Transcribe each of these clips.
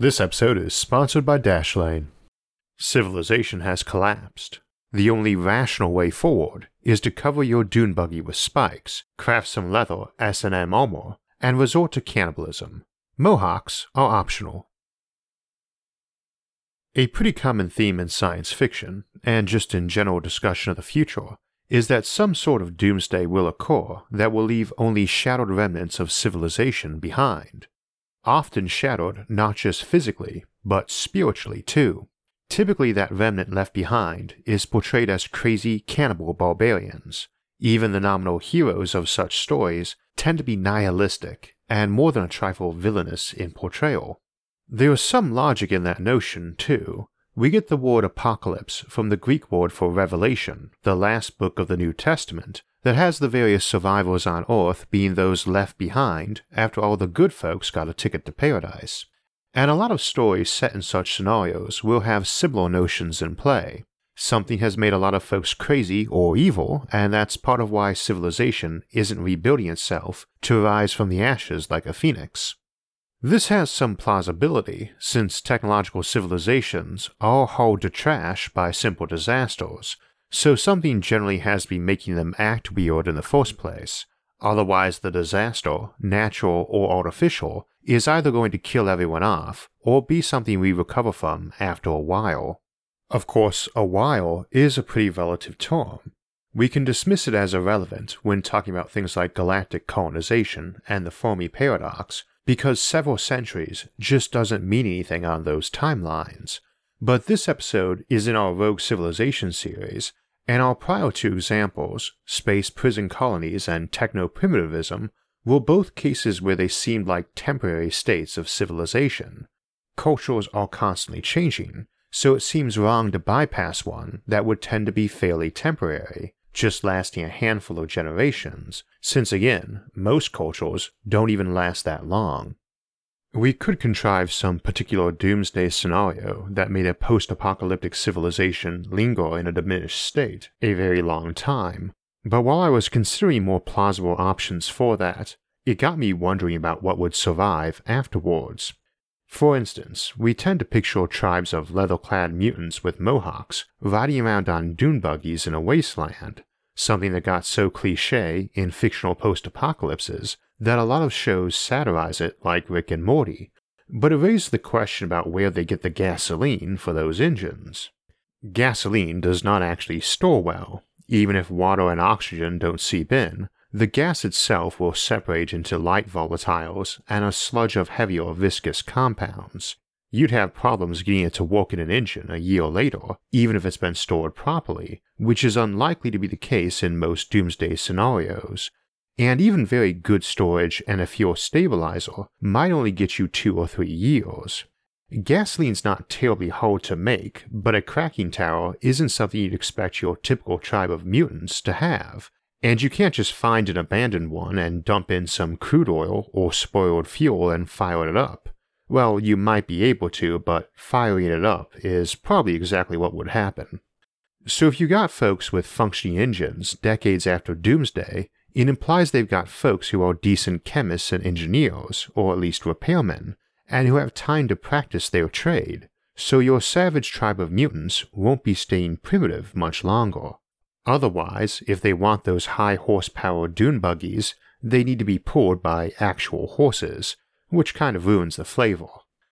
This episode is sponsored by Dashlane. Civilization has collapsed. The only rational way forward is to cover your dune buggy with spikes, craft some leather S&M armor, and resort to cannibalism. Mohawks are optional. A pretty common theme in science fiction, and just in general discussion of the future, is that some sort of doomsday will occur that will leave only shattered remnants of civilization behind. Often shattered not just physically, but spiritually too. Typically that remnant left behind is portrayed as crazy cannibal barbarians. Even the nominal heroes of such stories tend to be nihilistic and more than a trifle villainous in portrayal. There is some logic in that notion too. We get the word apocalypse from the Greek word for Revelation, the last book of the New Testament, that has the various survivors on Earth being those left behind after all the good folks got a ticket to paradise. And a lot of stories set in such scenarios will have similar notions in play. Something has made a lot of folks crazy or evil, and that's part of why civilization isn't rebuilding itself to rise from the ashes like a phoenix. This has some plausibility, since technological civilizations are hauled to trash by simple disasters, so something generally has to be making them act weird in the first place. Otherwise the disaster, natural or artificial, is either going to kill everyone off, or be something we recover from after a while. Of course, a while is a pretty relative term. We can dismiss it as irrelevant when talking about things like galactic colonization and the Fermi paradox, because several centuries just doesn't mean anything on those timelines. But this episode is in our Rogue Civilization series, and our prior two examples, space prison colonies and techno-primitivism, were both cases where they seemed like temporary states of civilization. Cultures are constantly changing, so it seems wrong to bypass one that would tend to be fairly temporary, just lasting a handful of generations, since again, most cultures don't even last that long. We could contrive some particular doomsday scenario that made a post-apocalyptic civilization linger in a diminished state a very long time, but while I was considering more plausible options for that, it got me wondering about what would survive afterwards. For instance, we tend to picture tribes of leather-clad mutants with mohawks riding around on dune buggies in a wasteland, something that got so cliché in fictional post-apocalypses that a lot of shows satirize it like Rick and Morty, but it raises the question about where they get the gasoline for those engines. Gasoline does not actually store well. Even if water and oxygen don't seep in, the gas itself will separate into light volatiles and a sludge of heavier viscous compounds. You'd have problems getting it to work in an engine a year later, even if it's been stored properly, which is unlikely to be the case in most doomsday scenarios. And even very good storage and a fuel stabilizer might only get you 2 or 3 years. Gasoline's not terribly hard to make, but a cracking tower isn't something you'd expect your typical tribe of mutants to have, and you can't just find an abandoned one and dump in some crude oil or spoiled fuel and fire it up. Well, you might be able to, but firing it up is probably exactly what would happen. So if you got folks with functioning engines decades after doomsday, it implies they've got folks who are decent chemists and engineers, or at least repairmen, and who have time to practice their trade, so your savage tribe of mutants won't be staying primitive much longer. Otherwise, if they want those high horsepower dune buggies, they need to be pulled by actual horses, which kind of ruins the flavor.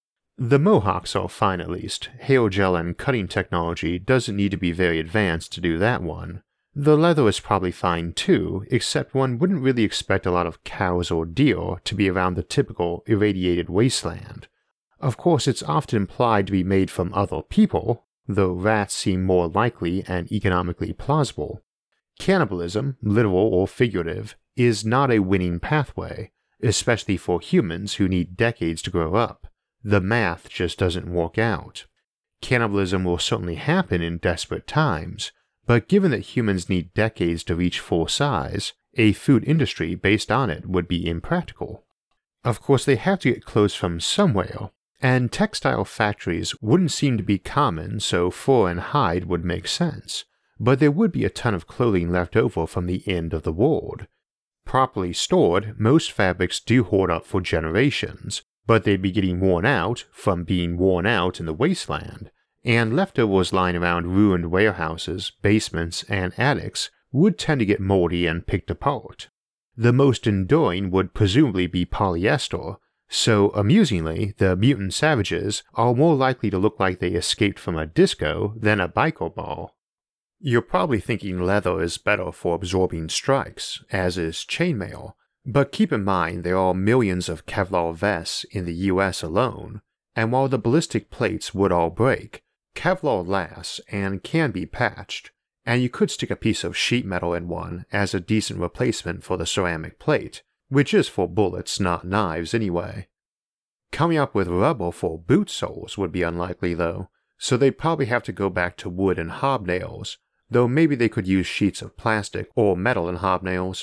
The Mohawks are fine at least. Hair gel and cutting technology doesn't need to be very advanced to do that one. The leather is probably fine too, except one wouldn't really expect a lot of cows or deer to be around the typical irradiated wasteland. Of course, it's often implied to be made from other people, though rats seem more likely and economically plausible. Cannibalism, literal or figurative, is not a winning pathway, especially for humans who need decades to grow up. The math just doesn't work out. Cannibalism will certainly happen in desperate times, but given that humans need decades to reach full size, a food industry based on it would be impractical. Of course, they have to get clothes from somewhere, and textile factories wouldn't seem to be common, so fur and hide would make sense, but there would be a ton of clothing left over from the end of the world. Properly stored, most fabrics do hoard up for generations, but they'd be getting worn out from being worn out in the wasteland, and leftovers lying around ruined warehouses, basements, and attics would tend to get moldy and picked apart. The most enduring would presumably be polyester, so amusingly, the mutant savages are more likely to look like they escaped from a disco than a biker ball. You're probably thinking leather is better for absorbing strikes, as is chainmail, but keep in mind there are millions of Kevlar vests in the US alone, and while the ballistic plates would all break, Kevlar lasts and can be patched, and you could stick a piece of sheet metal in one as a decent replacement for the ceramic plate, which is for bullets, not knives anyway. Coming up with rubber for boot soles would be unlikely though, so they'd probably have to go back to wood and hobnails, though maybe they could use sheets of plastic or metal in hobnails.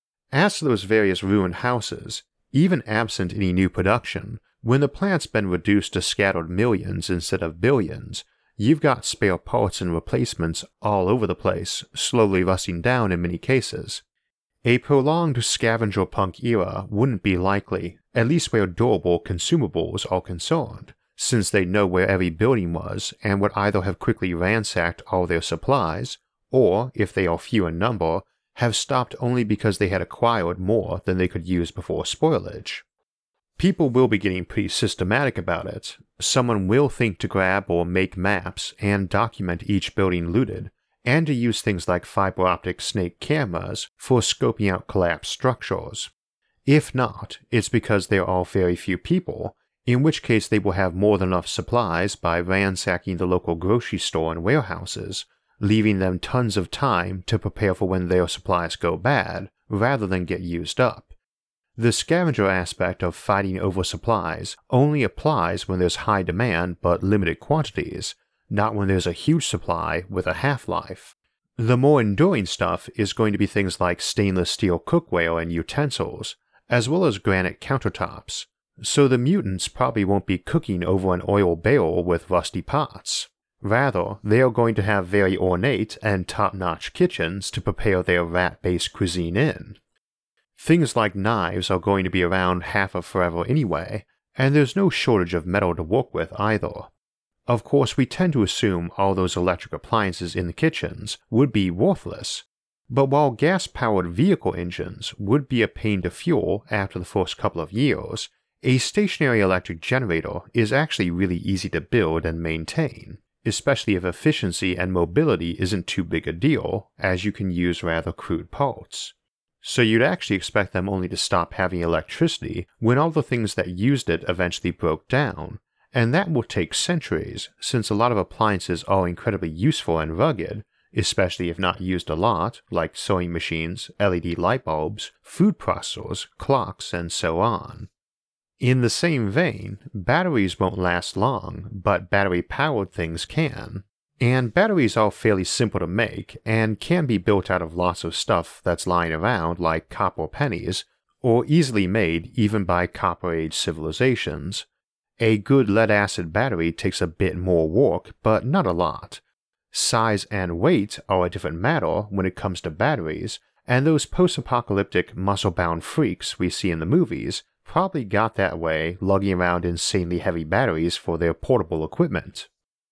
As to those various ruined houses, even absent any new production, when the plant's been reduced to scattered millions instead of billions, you've got spare parts and replacements all over the place, slowly rusting down in many cases. A prolonged scavenger punk era wouldn't be likely, at least where durable consumables are concerned, since they know where every building was and would either have quickly ransacked all their supplies, or, if they are few in number, have stopped only because they had acquired more than they could use before spoilage. People will be getting pretty systematic about it. Someone will think to grab or make maps and document each building looted, and to use things like fiber optic snake cameras for scoping out collapsed structures. If not, it's because there are very few people, in which case they will have more than enough supplies by ransacking the local grocery store and warehouses, leaving them tons of time to prepare for when their supplies go bad, rather than get used up. The scavenger aspect of fighting over supplies only applies when there's high demand but limited quantities, not when there's a huge supply with a half-life. The more enduring stuff is going to be things like stainless steel cookware and utensils, as well as granite countertops, so the mutants probably won't be cooking over an oil barrel with rusty pots. Rather, they are going to have very ornate and top-notch kitchens to prepare their rat-based cuisine in. Things like knives are going to be around half of forever anyway, and there's no shortage of metal to work with either. Of course, we tend to assume all those electric appliances in the kitchens would be worthless, but while gas-powered vehicle engines would be a pain to fuel after the first couple of years, a stationary electric generator is actually really easy to build and maintain, especially if efficiency and mobility isn't too big a deal, as you can use rather crude parts. So you'd actually expect them only to stop having electricity when all the things that used it eventually broke down, and that will take centuries since a lot of appliances are incredibly useful and rugged, especially if not used a lot, like sewing machines, LED light bulbs, food processors, clocks, and so on. In the same vein, batteries won't last long, but battery-powered things can. And batteries are fairly simple to make and can be built out of lots of stuff that's lying around like copper pennies, or easily made even by copper-age civilizations. A good lead-acid battery takes a bit more work, but not a lot. Size and weight are a different matter when it comes to batteries, and those post-apocalyptic muscle-bound freaks we see in the movies probably got that way lugging around insanely heavy batteries for their portable equipment.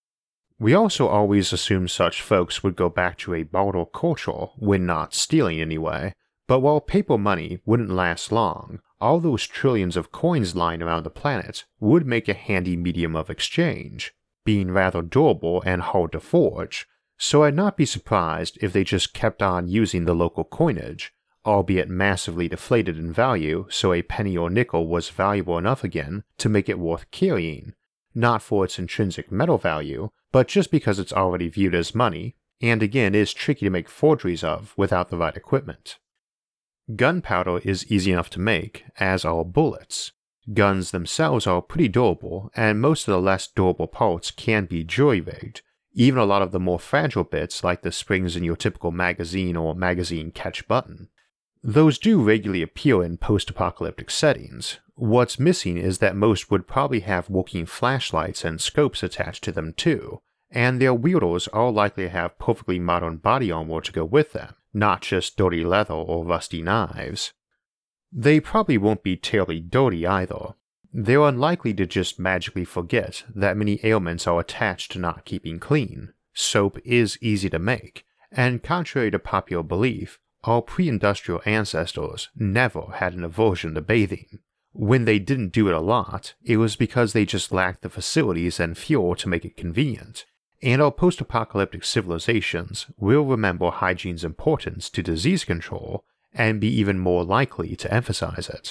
We also always assumed such folks would go back to a barter culture when not stealing anyway, but while paper money wouldn't last long, all those trillions of coins lying around the planet would make a handy medium of exchange, being rather durable and hard to forge, so I'd not be surprised if they just kept on using the local coinage, albeit massively deflated in value so a penny or nickel was valuable enough again to make it worth carrying, not for its intrinsic metal value, but just because it's already viewed as money, and again is tricky to make forgeries of without the right equipment. Gunpowder is easy enough to make, as are bullets. Guns themselves are pretty durable, and most of the less durable parts can be jury-rigged, even a lot of the more fragile bits like the springs in your typical magazine or magazine catch button. Those do regularly appear in post-apocalyptic settings. What's missing is that most would probably have working flashlights and scopes attached to them too, and their wielders are likely to have perfectly modern body armor to go with them, not just dirty leather or rusty knives. They probably won't be terribly dirty either. They're unlikely to just magically forget that many ailments are attached to not keeping clean. Soap is easy to make, and contrary to popular belief, our pre-industrial ancestors never had an aversion to bathing. When they didn't do it a lot, it was because they just lacked the facilities and fuel to make it convenient, and our post-apocalyptic civilizations will remember hygiene's importance to disease control and be even more likely to emphasize it.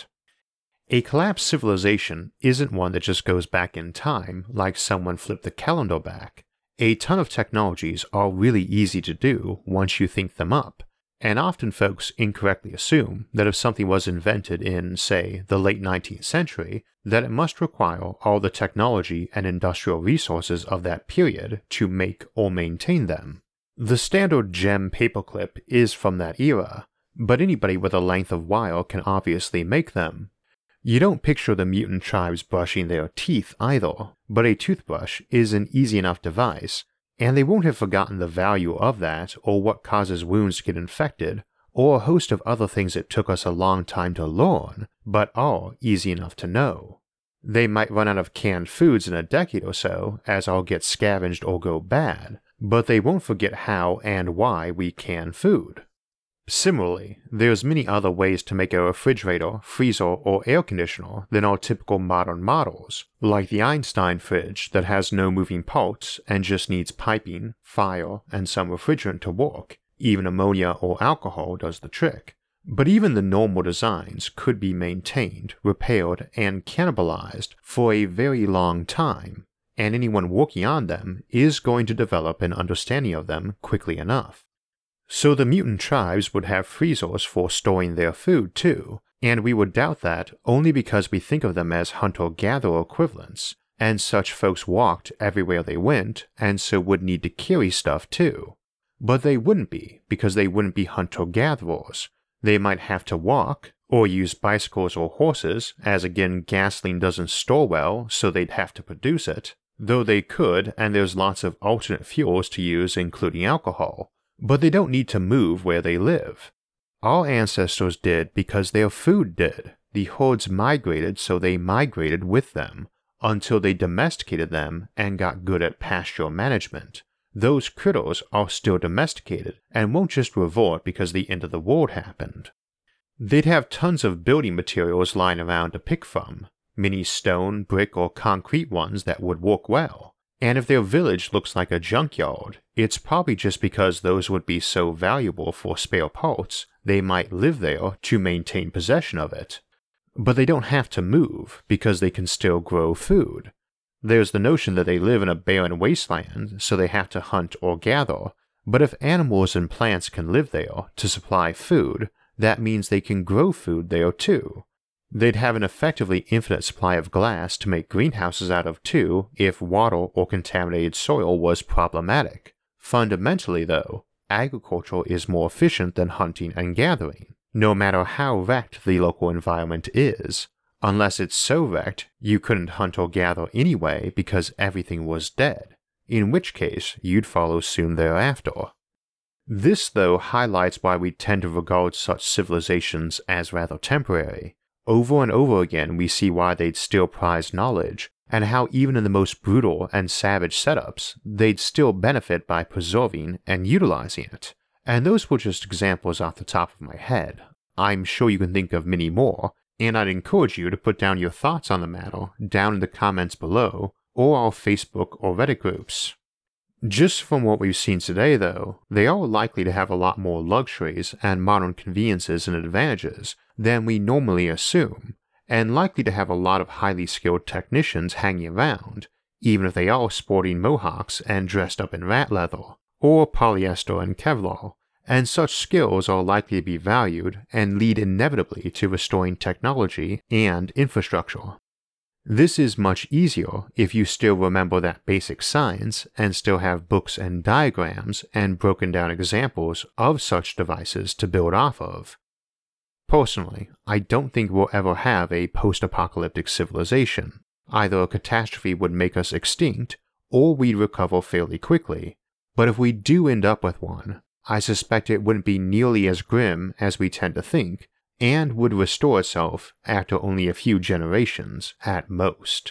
A collapsed civilization isn't one that just goes back in time like someone flipped the calendar back. A ton of technologies are really easy to do once you think them up, and often folks incorrectly assume that if something was invented in, say, the late 19th century, that it must require all the technology and industrial resources of that period to make or maintain them. The standard gem paperclip is from that era, but anybody with a length of wire can obviously make them. You don't picture the mutant tribes brushing their teeth either, but a toothbrush is an easy enough device, and they won't have forgotten the value of that or what causes wounds to get infected, or a host of other things it took us a long time to learn, but are easy enough to know. They might run out of canned foods in a decade or so as all get scavenged or go bad, but they won't forget how and why we can food. Similarly, there's many other ways to make a refrigerator, freezer, or air conditioner than our typical modern models, like the Einstein fridge that has no moving parts and just needs piping, fire, and some refrigerant to work. Even ammonia or alcohol does the trick. But even the normal designs could be maintained, repaired, and cannibalized for a very long time, and anyone working on them is going to develop an understanding of them quickly enough. So the mutant tribes would have freezers for storing their food too, and we would doubt that only because we think of them as hunter-gatherer equivalents, and such folks walked everywhere they went, and so would need to carry stuff too. But they wouldn't be, because they wouldn't be hunter-gatherers. They might have to walk, or use bicycles or horses, as again gasoline doesn't store well, so they'd have to produce it, though they could, and there's lots of alternate fuels to use including alcohol. But they don't need to move where they live. Our ancestors did because their food did. The herds migrated, so they migrated with them, until they domesticated them and got good at pasture management. Those critters are still domesticated and won't just revert because the end of the world happened. They'd have tons of building materials lying around to pick from, many stone, brick, or concrete ones that would work well. And if their village looks like a junkyard, it's probably just because those would be so valuable for spare parts, they might live there to maintain possession of it. But they don't have to move, because they can still grow food. There's the notion that they live in a barren wasteland, so they have to hunt or gather, but if animals and plants can live there to supply food, that means they can grow food there too. They'd have an effectively infinite supply of glass to make greenhouses out of too if water or contaminated soil was problematic. Fundamentally though, agriculture is more efficient than hunting and gathering, no matter how wrecked the local environment is. Unless it's so wrecked, you couldn't hunt or gather anyway because everything was dead, in which case you'd follow soon thereafter. This though highlights why we tend to regard such civilizations as rather temporary. Over and over again we see why they'd still prize knowledge, and how even in the most brutal and savage setups, they'd still benefit by preserving and utilizing it. And those were just examples off the top of my head. I'm sure you can think of many more, and I'd encourage you to put down your thoughts on the matter down in the comments below, or our Facebook or Reddit groups. Just from what we've seen today though, they are likely to have a lot more luxuries and modern conveniences and advantages than we normally assume, and likely to have a lot of highly skilled technicians hanging around, even if they are sporting mohawks and dressed up in rat leather, or polyester and Kevlar, and such skills are likely to be valued and lead inevitably to restoring technology and infrastructure. This is much easier if you still remember that basic science and still have books and diagrams and broken down examples of such devices to build off of. Personally, I don't think we'll ever have a post-apocalyptic civilization. Either a catastrophe would make us extinct, or we'd recover fairly quickly. But if we do end up with one, I suspect it wouldn't be nearly as grim as we tend to think, and would restore itself after only a few generations at most.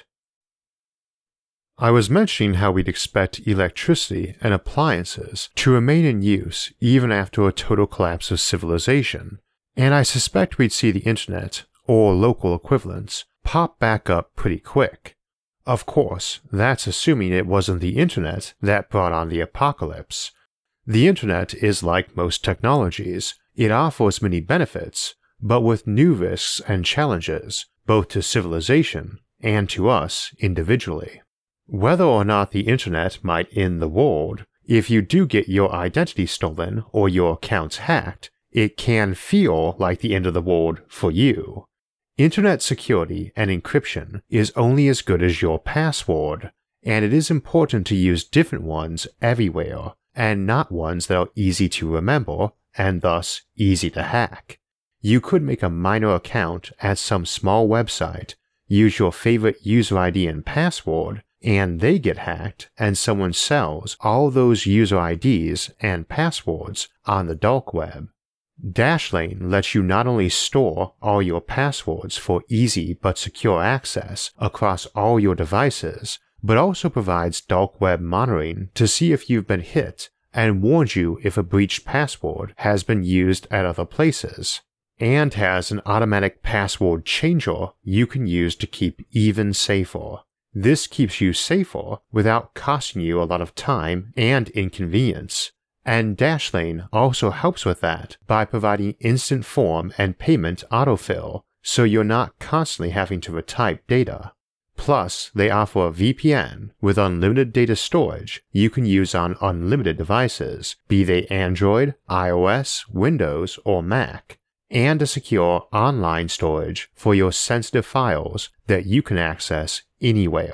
I was mentioning how we'd expect electricity and appliances to remain in use even after a total collapse of civilization, and I suspect we'd see the internet, or local equivalents, pop back up pretty quick. Of course, that's assuming it wasn't the internet that brought on the apocalypse. The internet is like most technologies, it offers many benefits, but with new risks and challenges, both to civilization and to us individually. Whether or not the internet might end the world, if you do get your identity stolen or your accounts hacked, it can feel like the end of the world for you. Internet security and encryption is only as good as your password, and it is important to use different ones everywhere, and not ones that are easy to remember and thus easy to hack. You could make a minor account at some small website, use your favorite user ID and password, and they get hacked and someone sells all those user IDs and passwords on the dark web. Dashlane lets you not only store all your passwords for easy but secure access across all your devices, but also provides dark web monitoring to see if you've been hit and warns you if a breached password has been used at other places, and has an automatic password changer you can use to keep even safer. This keeps you safer without costing you a lot of time and inconvenience, and Dashlane also helps with that by providing instant form and payment autofill, so you're not constantly having to retype data. Plus, they offer a VPN with unlimited data storage you can use on unlimited devices, be they Android, iOS, Windows, or Mac, and a secure online storage for your sensitive files that you can access anywhere.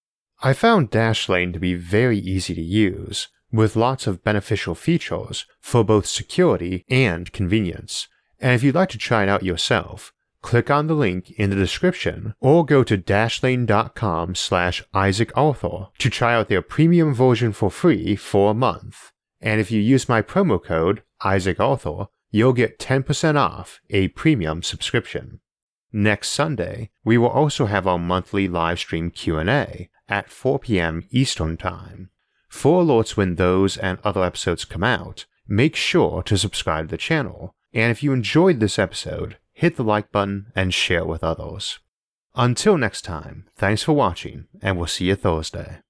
I found Dashlane to be very easy to use, with lots of beneficial features for both security and convenience, and if you'd like to try it out yourself, click on the link in the description or go to dashlane.com/IsaacArthur to try out their premium version for free for a month, and if you use my promo code IsaacArthur, you'll get 10% off a premium subscription. Next Sunday, we will also have our monthly live stream Q&A at 4 p.m. Eastern Time. For alerts when those and other episodes come out, make sure to subscribe to the channel, and if you enjoyed this episode, hit the like button and share with others. Until next time, thanks for watching, and we'll see you Thursday.